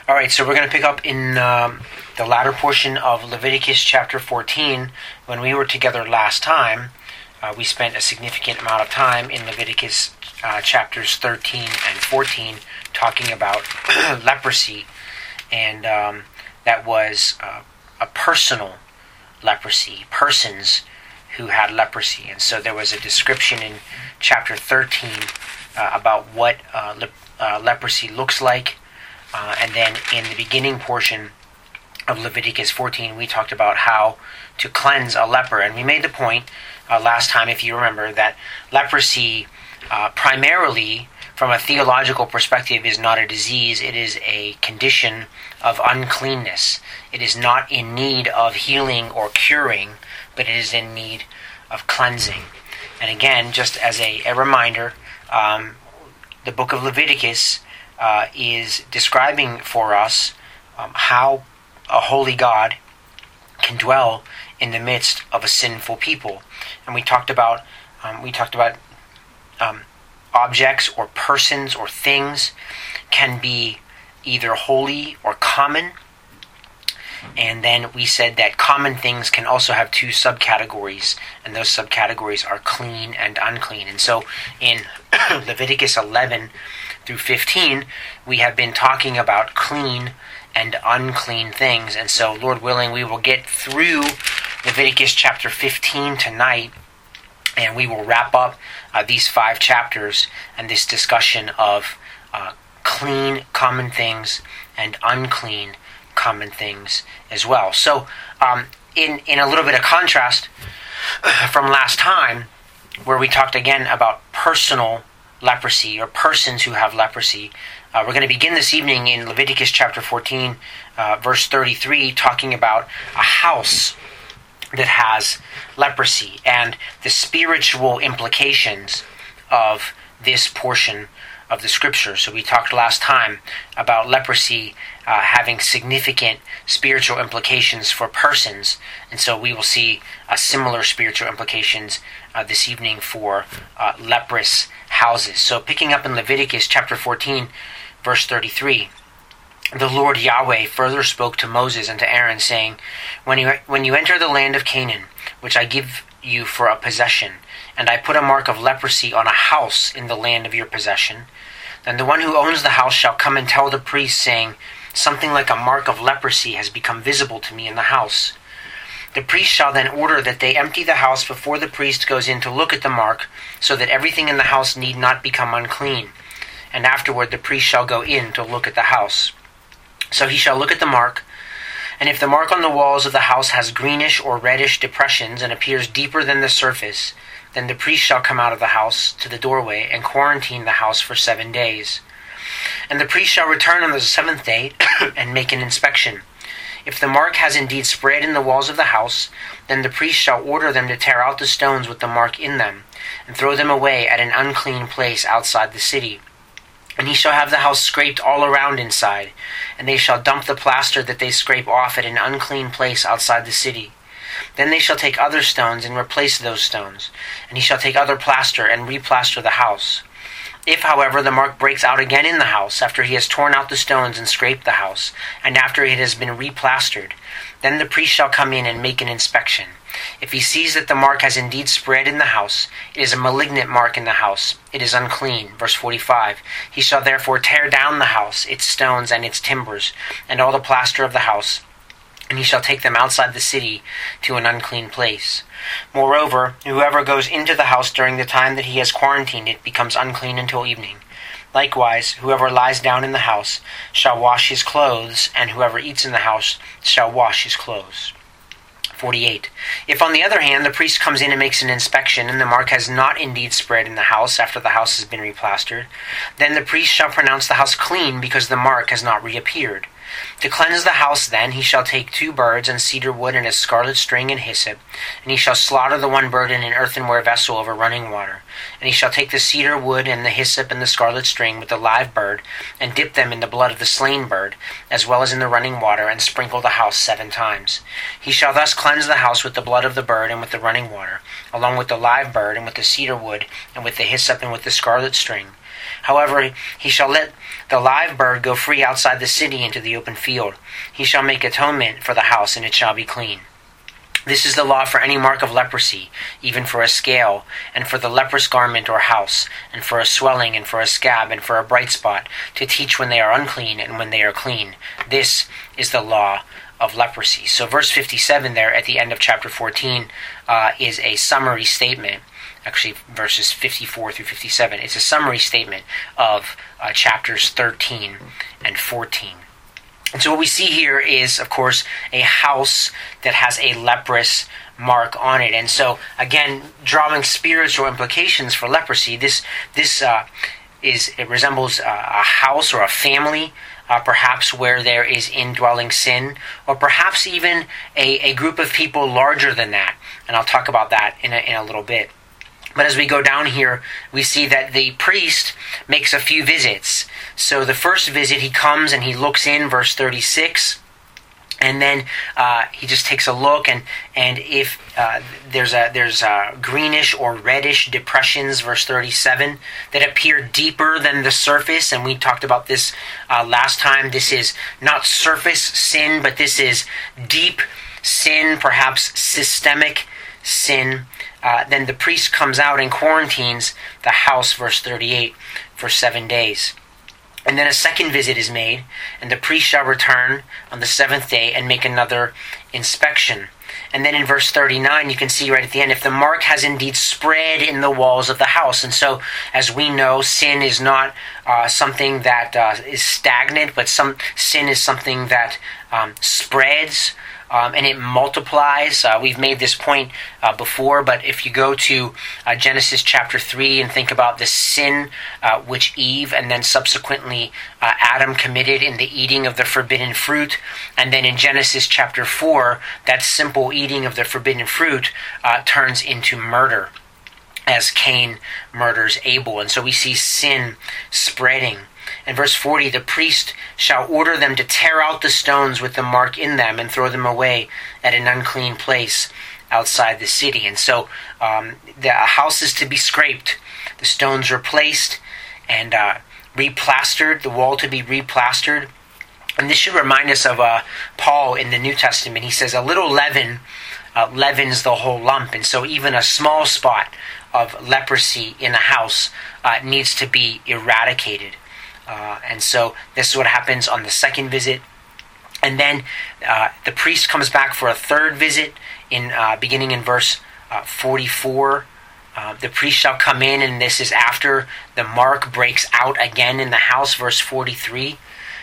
All right, so we're going to pick up in the latter portion of Leviticus chapter 14. When we were together last time, we spent a significant amount of time in Leviticus chapters 13 and 14 talking about leprosy, and that was a personal leprosy, persons who had leprosy. And so there was a description in chapter 13 about what leprosy looks like. And then in the beginning portion of Leviticus 14, we talked about how to cleanse a leper. And we made the point last time, if you remember, that leprosy primarily, from a theological perspective, is not a disease. It is a condition of uncleanness. It is not in need of healing or curing, but it is in need of cleansing. And again, just as a reminder, the book of Leviticus is describing for us how a holy God can dwell in the midst of a sinful people. And we talked about objects or persons or things can be either holy or common. And then we said that common things can also have two subcategories, and those subcategories are clean and unclean. And so in Leviticus 11 through 15, we have been talking about clean and unclean things. And so, Lord willing, we will get through Leviticus chapter 15 tonight, and we will wrap up these 5 chapters and this discussion of clean common things and unclean common things as well. So, in a little bit of contrast from last time, where we talked again about personal leprosy or persons who have leprosy, we're going to begin this evening in Leviticus chapter 14, verse 33, talking about a house that has leprosy and the spiritual implications of this portion of the scripture. So we talked last time about leprosy having significant spiritual implications for persons, and so we will see similar spiritual implications this evening for leprous houses. So picking up in Leviticus chapter 14, verse 33, the Lord Yahweh further spoke to Moses and to Aaron, saying, When you enter the land of Canaan, which I give you for a possession, and I put a mark of leprosy on a house in the land of your possession, then the one who owns the house shall come and tell the priest, saying, Something like a mark of leprosy has become visible to me in the house. The priest shall then order that they empty the house before the priest goes in to look at the mark, so that everything in the house need not become unclean. And afterward the priest shall go in to look at the house. So he shall look at the mark, and if the mark on the walls of the house has greenish or reddish depressions and appears deeper than the surface, then the priest shall come out of the house to the doorway and quarantine the house for 7 days. And the priest shall return on the 7th day and make an inspection. If the mark has indeed spread in the walls of the house, then the priest shall order them to tear out the stones with the mark in them, and throw them away at an unclean place outside the city. And he shall have the house scraped all around inside, and they shall dump the plaster that they scrape off at an unclean place outside the city. Then they shall take other stones and replace those stones, and he shall take other plaster and replaster the house. If, however, the mark breaks out again in the house, after he has torn out the stones and scraped the house, and after it has been replastered, then the priest shall come in and make an inspection. If he sees that the mark has indeed spread in the house, it is a malignant mark in the house, it is unclean. Verse 45, he shall therefore tear down the house, its stones and its timbers, and all the plaster of the house, and he shall take them outside the city to an unclean place. Moreover, whoever goes into the house during the time that he has quarantined it becomes unclean until evening. Likewise, whoever lies down in the house shall wash his clothes, and whoever eats in the house shall wash his clothes. 48. If, on the other hand, the priest comes in and makes an inspection, and the mark has not indeed spread in the house after the house has been replastered, then the priest shall pronounce the house clean because the mark has not reappeared. To cleanse the house, then, he shall take 2 birds and cedar wood and a scarlet string and hyssop, and he shall slaughter the one bird in an earthenware vessel over running water. And he shall take the cedar wood and the hyssop and the scarlet string with the live bird, and dip them in the blood of the slain bird, as well as in the running water, and sprinkle the house 7 times. He shall thus cleanse the house with the blood of the bird and with the running water, along with the live bird and with the cedar wood and with the hyssop and with the scarlet string. However, he shall let the live bird go free outside the city into the open field. He shall make atonement for the house, and it shall be clean. This is the law for any mark of leprosy, even for a scale, and for the leprous garment or house, and for a swelling, and for a scab, and for a bright spot, to teach when they are unclean and when they are clean. This is the law of leprosy. So verse 57 there at the end of chapter 14 is a summary statement. Actually, verses 54 through 57. It's a summary statement of chapters 13 and 14. And so what we see here is, of course, a house that has a leprous mark on it. And so, again, drawing spiritual implications for leprosy, this resembles a house or a family, perhaps where there is indwelling sin, or perhaps even a group of people larger than that. And I'll talk about that in a little bit. But as we go down here, we see that the priest makes a few visits. So the first visit, he comes and he looks in, verse 36, and then he just takes a look, and if there's greenish or reddish depressions, verse 37, that appear deeper than the surface, and we talked about this last time. This is not surface sin, but this is deep sin, perhaps systemic sin. Then the priest comes out and quarantines the house, verse 38, for 7 days. And then a second visit is made, and the priest shall return on the seventh day and make another inspection. And then in verse 39, you can see right at the end, if the mark has indeed spread in the walls of the house. And so, as we know, sin is not something that is stagnant, but sin is something that spreads. And it multiplies. We've made this point before, but if you go to Genesis chapter 3 and think about the sin which Eve and then subsequently Adam committed in the eating of the forbidden fruit, and then in Genesis chapter 4, that simple eating of the forbidden fruit turns into murder as Cain murders Abel. And so we see sin spreading. In verse 40, the priest shall order them to tear out the stones with the mark in them and throw them away at an unclean place outside the city. And so the house is to be scraped, the stones replaced, and replastered, the wall to be replastered. And this should remind us of Paul in the New Testament. He says, a little leaven leavens the whole lump. And so even a small spot of leprosy in a house needs to be eradicated. And so this is what happens on the second visit. And then the priest comes back for a third visit, beginning in verse 44. The priest shall come in, and this is after the mark breaks out again in the house, verse 43.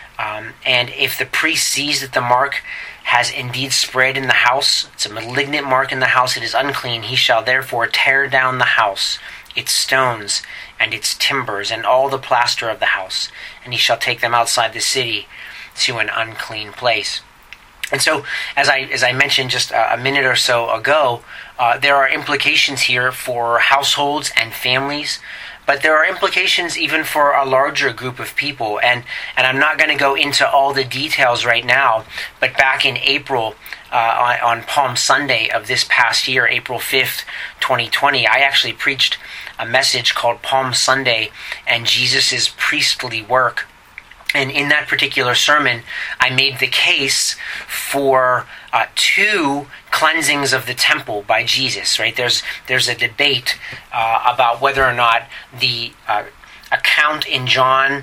And if the priest sees that the mark has indeed spread in the house, it's a malignant mark in the house, it is unclean, he shall therefore tear down the house, its stones, and its timbers, and all the plaster of the house, and he shall take them outside the city to an unclean place. And so, as I mentioned just a minute or so ago, there are implications here for households and families, but there are implications even for a larger group of people. And I'm not going to go into all the details right now, but back in April, on Palm Sunday of this past year, April 5th, 2020, I actually preached a message called Palm Sunday and Jesus' priestly work. And in that particular sermon, I made the case for two cleansings of the temple by Jesus. Right? There's a debate about whether or not the account in John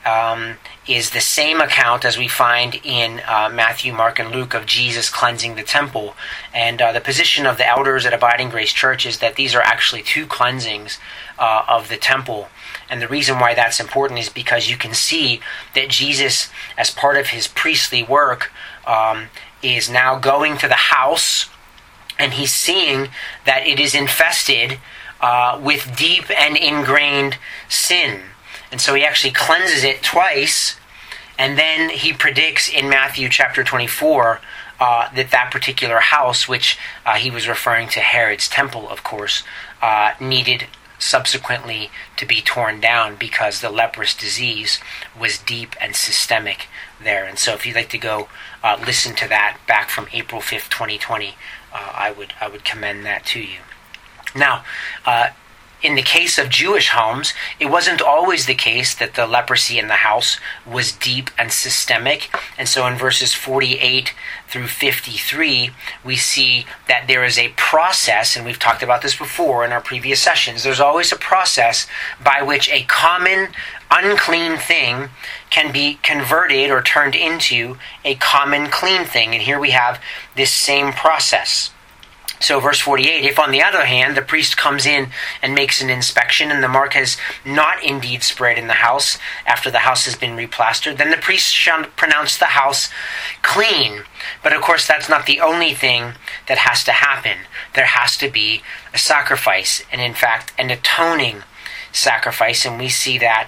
is the same account as we find in Matthew, Mark, and Luke of Jesus cleansing the temple. And the position of the elders at Abiding Grace Church is that these are actually two cleansings of the temple. And the reason why that's important is because you can see that Jesus, as part of his priestly work, is now going to the house, and he's seeing that it is infested with deep and ingrained sin. And so he actually cleanses it twice, and then he predicts in Matthew chapter 24 that particular house, which he was referring to Herod's temple, of course, needed subsequently to be torn down because the leprous disease was deep and systemic there. And so if you'd like to go listen to that back from April 5th, 2020, I would commend that to you. Now, in the case of Jewish homes, it wasn't always the case that the leprosy in the house was deep and systemic. And so in verses 48 through 53, we see that there is a process, and we've talked about this before in our previous sessions. There's always a process by which a common unclean thing can be converted or turned into a common clean thing. And here we have this same process. So verse 48, if on the other hand the priest comes in and makes an inspection and the mark has not indeed spread in the house after the house has been replastered, then the priest shall pronounce the house clean. But of course that's not the only thing that has to happen. There has to be a sacrifice, and in fact an atoning sacrifice, and we see that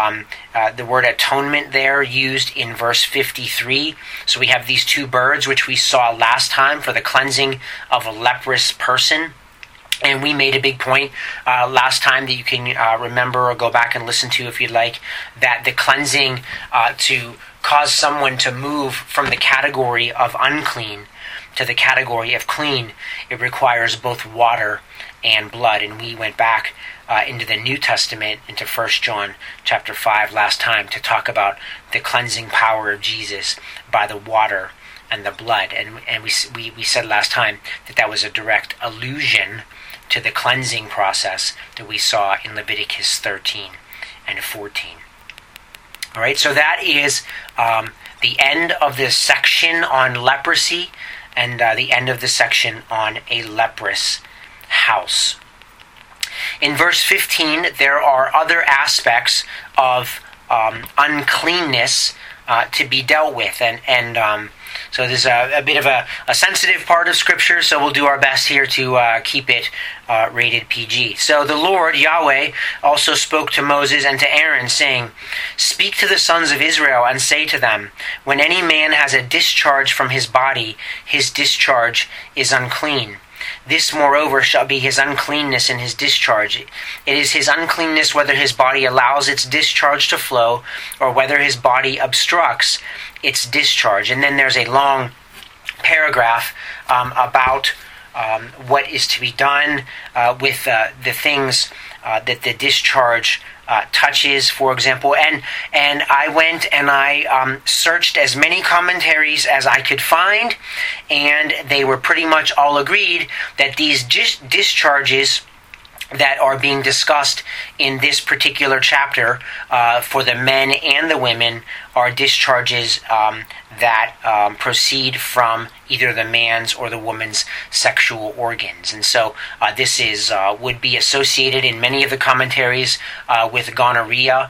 the word atonement there used in verse 53. So we have these two birds, which we saw last time for the cleansing of a leprous person. And we made a big point last time that you can remember or go back and listen to if you'd like, that the cleansing to cause someone to move from the category of unclean to the category of clean, it requires both water and blood. And we went back into the New Testament, into 1 John chapter 5 last time, to talk about the cleansing power of Jesus by the water and the blood. And we said last time that was a direct allusion to the cleansing process that we saw in Leviticus 13 and 14. All right, so that is the end of this section on leprosy and the end of the section on a leprous house. In verse 15, there are other aspects of uncleanness to be dealt with. And so there's a bit of a sensitive part of Scripture, so we'll do our best here to keep it rated PG. So the Lord, Yahweh, also spoke to Moses and to Aaron, saying, "Speak to the sons of Israel and say to them, when any man has a discharge from his body, his discharge is unclean. This, moreover, shall be his uncleanness in his discharge. It is his uncleanness whether his body allows its discharge to flow, or whether his body obstructs its discharge." And then there's a long paragraph about what is to be done with the things that the discharge touches, for example. And I went and I searched as many commentaries as I could find, and they were pretty much all agreed that these discharges that are being discussed in this particular chapter for the men and the women are discharges that proceed from either the man's or the woman's sexual organs. And so this is would be associated in many of the commentaries with gonorrhea.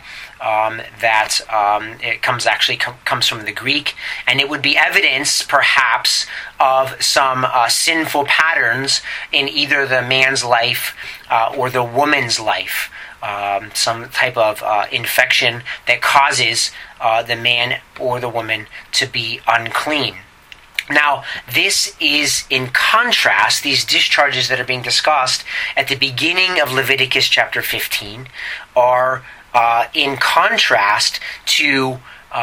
That it comes from the Greek, and it would be evidence, perhaps, of some sinful patterns in either the man's life or the woman's life. Some type of infection that causes the man or the woman to be unclean. Now, this is in contrast, these discharges that are being discussed at the beginning of Leviticus chapter 15 are in contrast to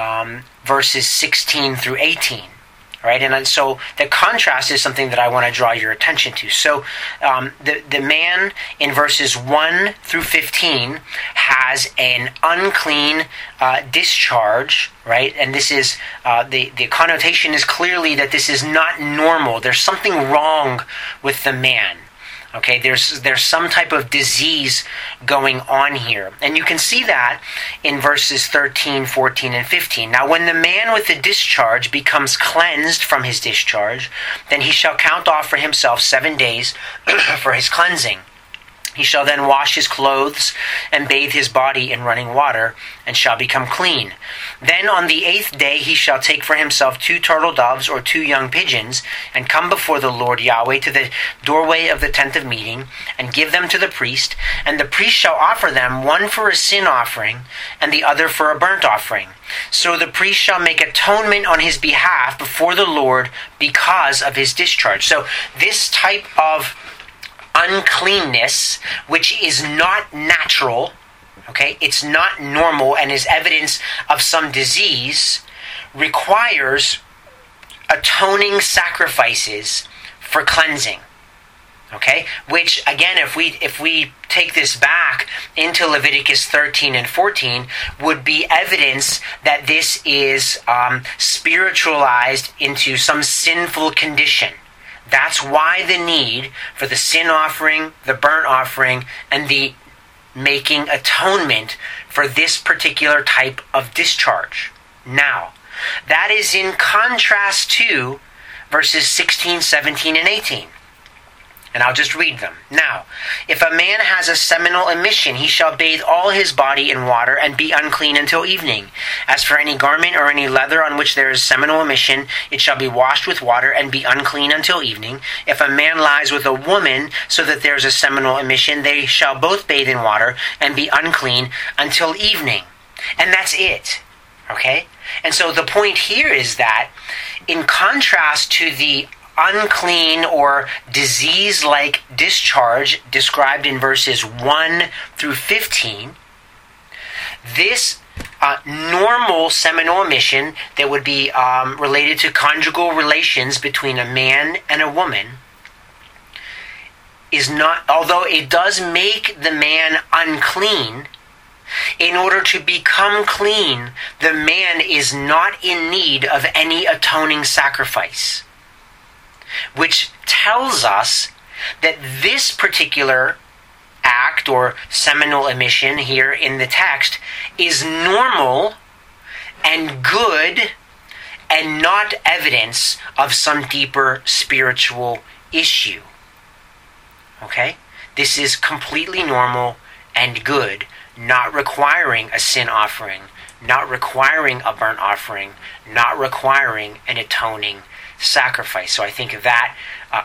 verses 16 through 18. Right? And so the contrast is something that I want to draw your attention to. So the man in verses 1 through 15 has an unclean discharge, right? And this is, the connotation is clearly that this is not normal. There's something wrong with the man. Okay, there's some type of disease going on here. And you can see that in verses 13, 14, and 15. Now, when the man with the discharge becomes cleansed from his discharge, then he shall count off for himself 7 days for his cleansing. He shall then wash his clothes and bathe his body in running water, and shall become clean. Then on the 8th day he shall take for himself 2 turtle doves or 2 young pigeons, and come before the Lord Yahweh to the doorway of the tent of meeting, and give them to the priest. And the priest shall offer them, one for a sin offering, and the other for a burnt offering. So the priest shall make atonement on his behalf before the Lord because of his discharge. So this type of uncleanness, which is not natural, okay, it's not normal and is evidence of some disease, requires atoning sacrifices for cleansing. Okay, which again, if we take this back into Leviticus 13 and 14, would be evidence that this is spiritualized into some sinful condition. That's why the need for the sin offering, the burnt offering, and the making atonement for this particular type of discharge. Now, that is in contrast to verses 16, 17, and 18. And I'll just read them. Now, if a man has a seminal emission, he shall bathe all his body in water and be unclean until evening. As for any garment or any leather on which there is seminal emission, it shall be washed with water and be unclean until evening. If a man lies with a woman so that there is a seminal emission, they shall both bathe in water and be unclean until evening. And that's it. Okay? And so the point here is that in contrast to the unclean or disease-like discharge described in verses 1 through 15, this normal seminal emission that would be related to conjugal relations between a man and a woman is not, although it does make the man unclean, in order to become clean, the man is not in need of any atoning sacrifice. Which tells us that this particular act or seminal emission here in the text is normal and good and not evidence of some deeper spiritual issue. Okay? This is completely normal and good, not requiring a sin offering, not requiring a burnt offering, not requiring an atoning sacrifice. So I think that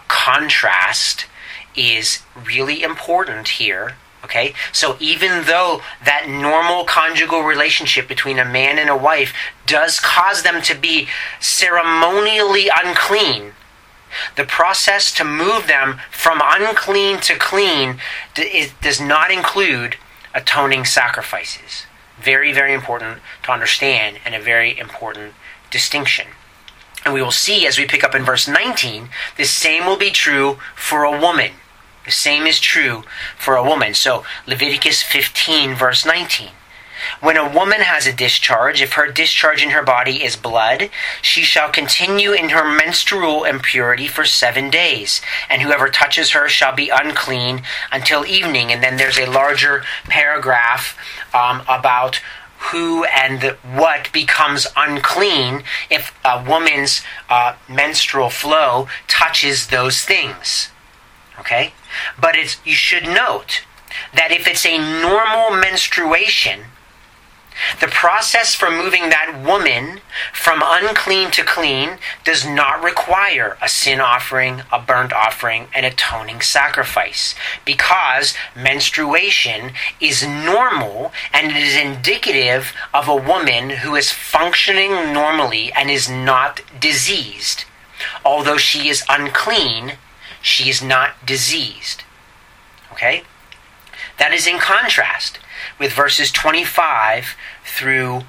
contrast is really important here. Okay, so even though that normal conjugal relationship between a man and a wife does cause them to be ceremonially unclean, the process to move them from unclean to clean does not include atoning sacrifices. Very, very important to understand, and a very important distinction. And we will see as we pick up in verse 19, the same will be true for a woman. The same is true for a woman. So Leviticus 15 verse 19. When a woman has a discharge, if her discharge in her body is blood, she shall continue in her menstrual impurity for 7 days, and whoever touches her shall be unclean until evening. And then there's a larger paragraph about who and what becomes unclean if a woman's menstrual flow touches those things. Okay? But you should note that if it's a normal menstruation, the process for moving that woman from unclean to clean does not require a sin offering, a burnt offering, an atoning sacrifice, because menstruation is normal and it is indicative of a woman who is functioning normally and is not diseased. Although she is unclean, she is not diseased. Okay? That is in contrast with verses 25 through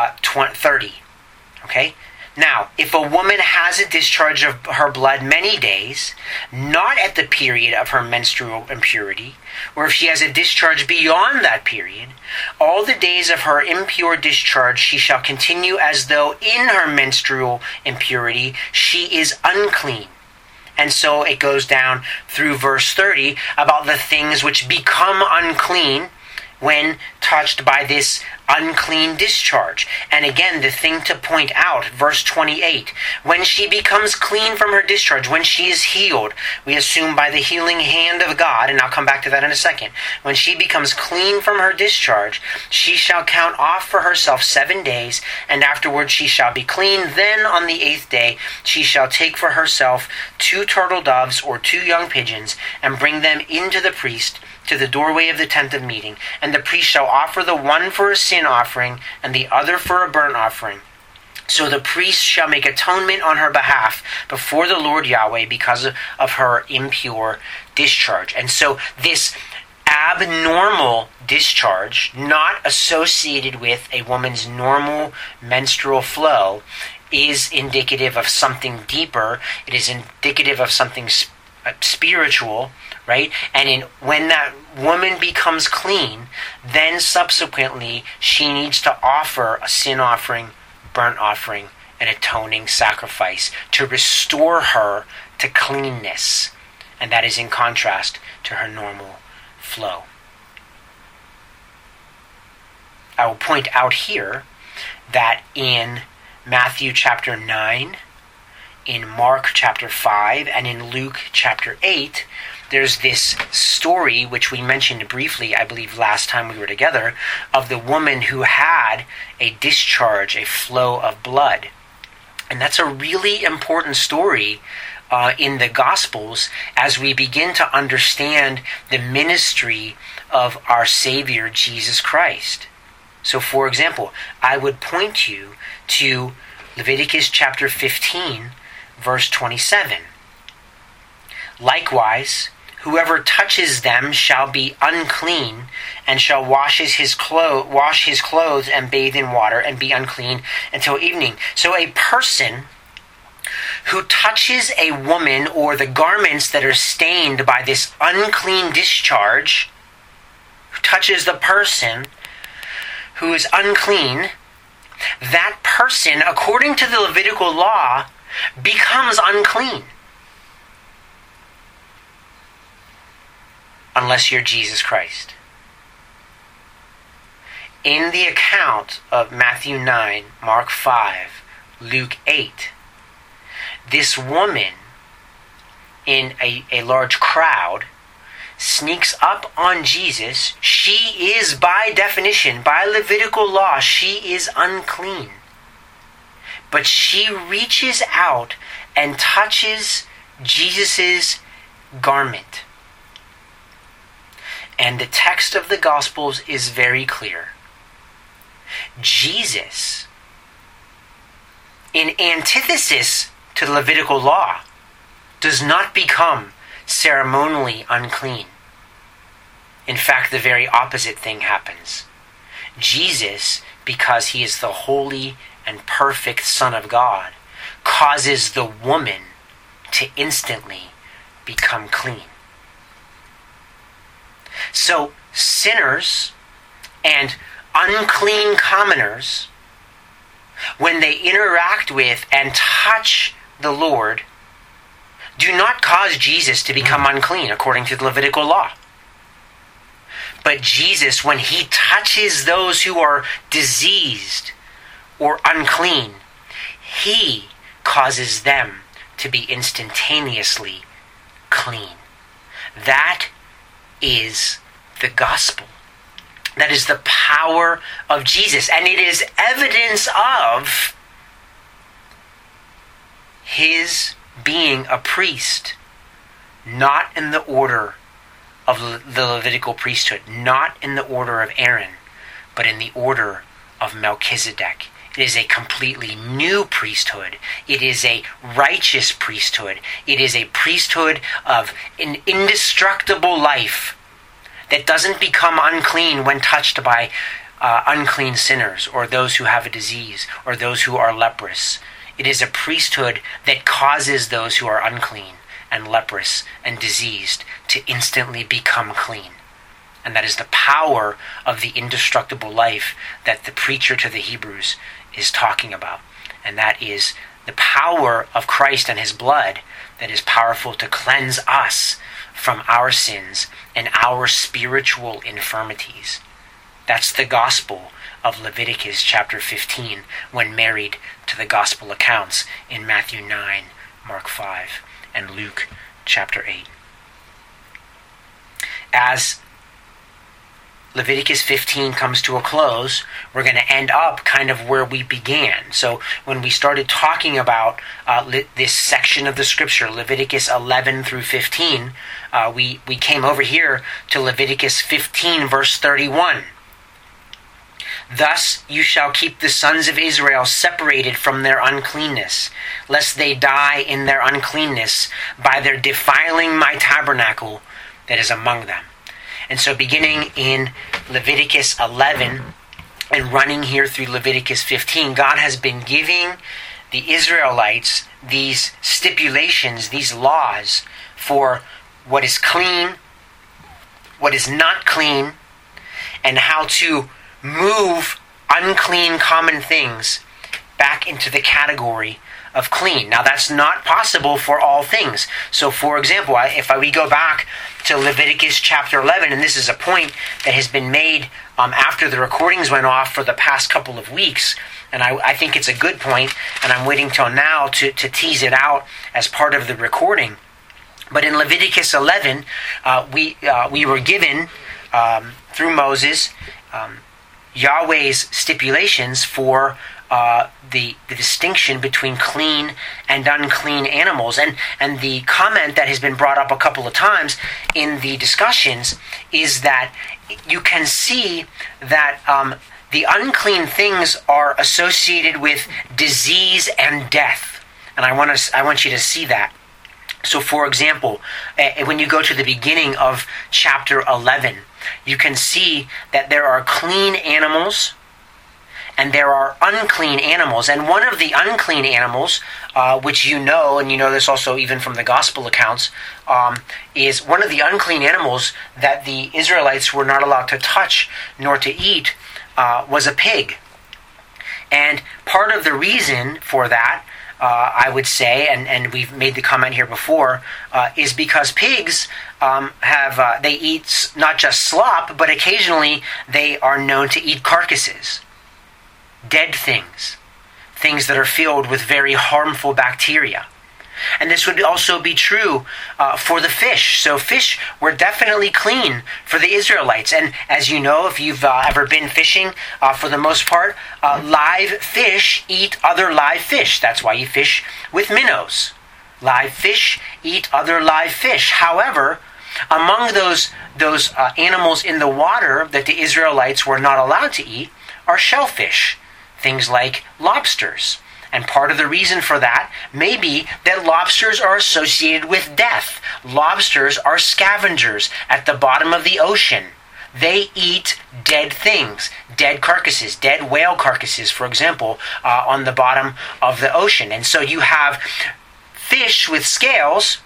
30. Okay? Now, if a woman has a discharge of her blood many days, not at the period of her menstrual impurity, or if she has a discharge beyond that period, all the days of her impure discharge she shall continue as though in her menstrual impurity she is unclean. And so it goes down through verse 30 about the things which become unclean when touched by this unclean discharge. And again, the thing to point out, verse 28, when she becomes clean from her discharge, when she is healed, we assume by the healing hand of God, and I'll come back to that in a second. When she becomes clean from her discharge, she shall count off for herself 7 days, and afterwards she shall be clean. Then on the 8th day she shall take for herself 2 turtle doves or 2 young pigeons, and bring them into the priest to the doorway of the tent of meeting, and the priest shall offer the one for a sin offering and the other for a burnt offering. So the priest shall make atonement on her behalf before the Lord Yahweh because of her impure discharge. And so this abnormal discharge, not associated with a woman's normal menstrual flow, is indicative of something deeper. It is indicative of something spiritual, right? And when that woman becomes clean, then subsequently she needs to offer a sin offering, burnt offering, an atoning sacrifice to restore her to cleanness. And that is in contrast to her normal flow. I will point out here that in Matthew chapter 9, in Mark chapter 5, and in Luke chapter 8, there's this story, which we mentioned briefly, I believe, last time we were together, of the woman who had a discharge, a flow of blood. And that's a really important story in the Gospels as we begin to understand the ministry of our Savior, Jesus Christ. So, for example, I would point you to Leviticus chapter 15, verse 27. Likewise, whoever touches them shall be unclean, and shall wash his clothes and bathe in water, and be unclean until evening. So a person who touches a woman or the garments that are stained by this unclean discharge, who touches the person who is unclean, that person, according to the Levitical law, becomes unclean. Unless you're Jesus Christ. In the account of Matthew 9, Mark 5, Luke 8, this woman in a large crowd sneaks up on Jesus. She is, by definition, by Levitical law, she is unclean. But she reaches out and touches Jesus' garment. And the text of the Gospels is very clear. Jesus, in antithesis to the Levitical law, does not become ceremonially unclean. In fact, the very opposite thing happens. Jesus, because he is the holy and perfect Son of God, causes the woman to instantly become clean. So, sinners and unclean commoners, when they interact with and touch the Lord, do not cause Jesus to become unclean according to the Levitical law. But Jesus, when he touches those who are diseased or unclean, he causes them to be instantaneously clean. That is the gospel. That is the power of Jesus. And it is evidence of his being a priest, not in the order of the Levitical priesthood, not in the order of Aaron, but in the order of Melchizedek. It is a completely new priesthood. It is a righteous priesthood. It is a priesthood of an indestructible life that doesn't become unclean when touched by unclean sinners or those who have a disease or those who are leprous. It is a priesthood that causes those who are unclean and leprous and diseased to instantly become clean. And that is the power of the indestructible life that the preacher to the Hebrews is talking about. And that is the power of Christ and his blood that is powerful to cleanse us from our sins and our spiritual infirmities. That's the gospel of Leviticus chapter 15 when married to the gospel accounts in Matthew 9, Mark 5, and Luke chapter 8. As Leviticus 15 comes to a close, we're going to end up kind of where we began. So when we started talking about this section of the scripture, Leviticus 11 through 15, we came over here to Leviticus 15 verse 31. Thus you shall keep the sons of Israel separated from their uncleanness, lest they die in their uncleanness by their defiling my tabernacle that is among them. And so beginning in Leviticus 11 and running here through Leviticus 15, God has been giving the Israelites these stipulations, these laws for what is clean, what is not clean, and how to move unclean common things back into the category of clean. Now, that's not possible for all things. So, for example, if we go back to Leviticus chapter 11, and this is a point that has been made after the recordings went off for the past couple of weeks, and I think it's a good point, and I'm waiting till now to tease it out as part of the recording. But in Leviticus 11, we were given, through Moses, Yahweh's stipulations for the distinction between clean and unclean animals. And the comment that has been brought up a couple of times in the discussions is that you can see that the unclean things are associated with disease and death. And I want you to see that. So, for example, when you go to the beginning of chapter 11, you can see that there are clean animals and there are unclean animals. And one of the unclean animals, which you know, and you know this also even from the gospel accounts, is one of the unclean animals that the Israelites were not allowed to touch nor to eat was a pig. And part of the reason for that, I would say, and we've made the comment here before, is because pigs they eat not just slop, but occasionally they are known to eat carcasses, dead things that are filled with very harmful bacteria. And this would also be true for the fish. So fish were definitely clean for the Israelites. And as you know, if you've ever been fishing, for the most part, live fish eat other live fish. That's why you fish with minnows. Live fish eat other live fish. However, among those animals in the water that the Israelites were not allowed to eat are shellfish, things like lobsters. And part of the reason for that may be that lobsters are associated with death. Lobsters are scavengers at the bottom of the ocean. They eat dead things, dead carcasses, dead whale carcasses, for example, on the bottom of the ocean. And so you have fish with scales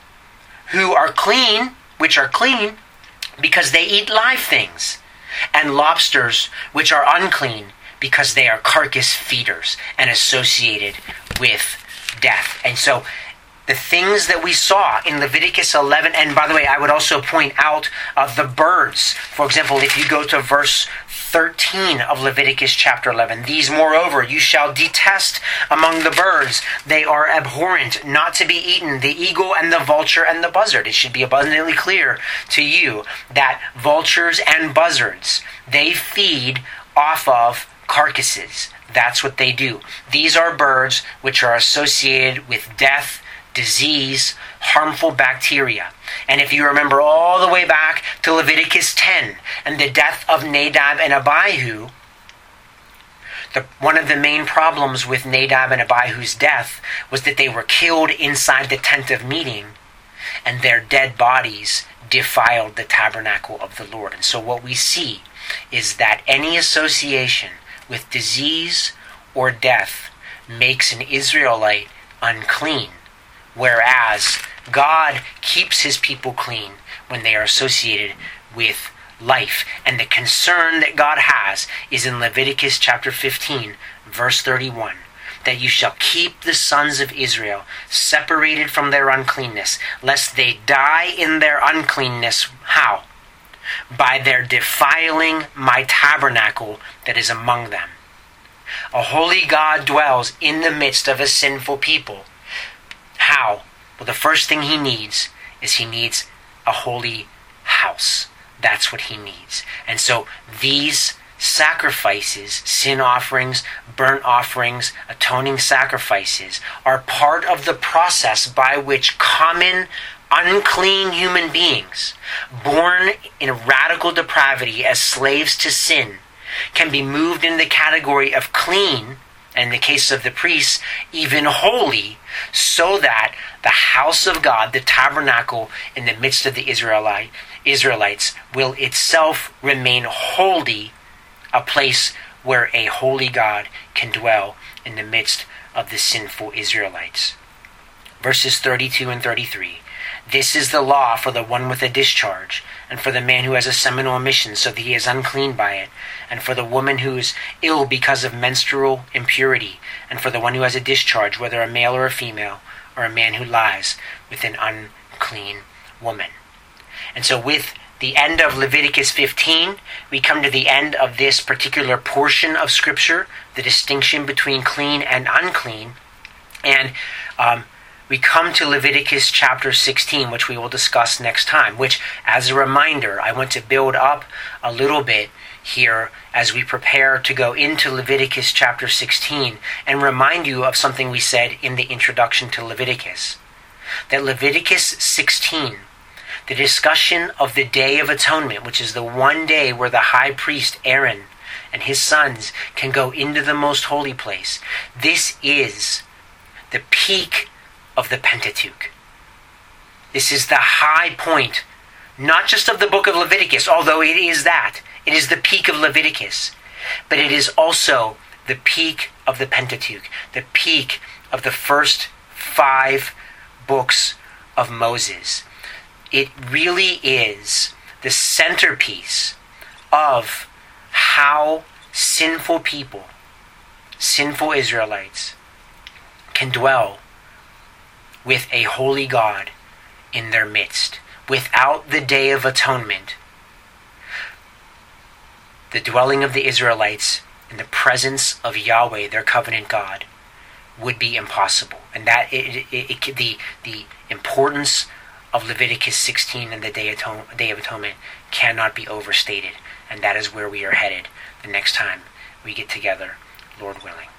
which are clean because they eat live things, and lobsters which are unclean because they are carcass feeders and associated with death. And so the things that we saw in Leviticus 11, and by the way, I would also point out the birds. For example, if you go to verse 13 of Leviticus chapter 11, these moreover you shall detest among the birds. They are abhorrent, not to be eaten, the eagle and the vulture and the buzzard. It should be abundantly clear to you that vultures and buzzards, they feed off of carcasses. That's what they do. These are birds which are associated with death, disease, harmful bacteria. And if you remember all the way back to Leviticus 10 and the death of Nadab and Abihu, one of the main problems with Nadab and Abihu's death was that they were killed inside the tent of meeting, and their dead bodies defiled the tabernacle of the Lord. And so what we see is that any association with disease or death makes an Israelite unclean, whereas God keeps his people clean when they are associated with life. And the concern that God has is in Leviticus chapter 15, verse 31, that you shall keep the sons of Israel separated from their uncleanness, lest they die in their uncleanness. How? By their defiling my tabernacle that is among them. A holy God dwells in the midst of a sinful people. How? Well, the first thing he needs is a holy house. That's what he needs. And so these sacrifices, sin offerings, burnt offerings, atoning sacrifices, are part of the process by which common unclean human beings, born in radical depravity as slaves to sin, can be moved in the category of clean, and in the case of the priests, even holy, so that the house of God, the tabernacle in the midst of the Israelites, will itself remain holy, a place where a holy God can dwell in the midst of the sinful Israelites. Verses 32 and 33. This is the law for the one with a discharge, and for the man who has a seminal emission so that he is unclean by it, and for the woman who is ill because of menstrual impurity, and for the one who has a discharge, whether a male or a female, or a man who lies with an unclean woman. And so with the end of Leviticus 15, we come to the end of this particular portion of Scripture, the distinction between clean and unclean. And we come to Leviticus chapter 16, which we will discuss next time, which, as a reminder, I want to build up a little bit here as we prepare to go into Leviticus chapter 16 and remind you of something we said in the introduction to Leviticus. That Leviticus 16, the discussion of the Day of Atonement, which is the one day where the high priest Aaron and his sons can go into the most holy place. This is the peak of the Pentateuch. This is the high point, not just of the book of Leviticus, although it is that. It is the peak of Leviticus. But it is also the peak of the Pentateuch, the peak of the first 5 books of Moses. It really is the centerpiece of how sinful people, sinful Israelites, can dwell with a holy God in their midst. Without the Day of Atonement, the dwelling of the Israelites in the presence of Yahweh, their covenant God, would be impossible. And that the importance of Leviticus 16 and the Day of Atonement cannot be overstated. And that is where we are headed the next time we get together, Lord willing.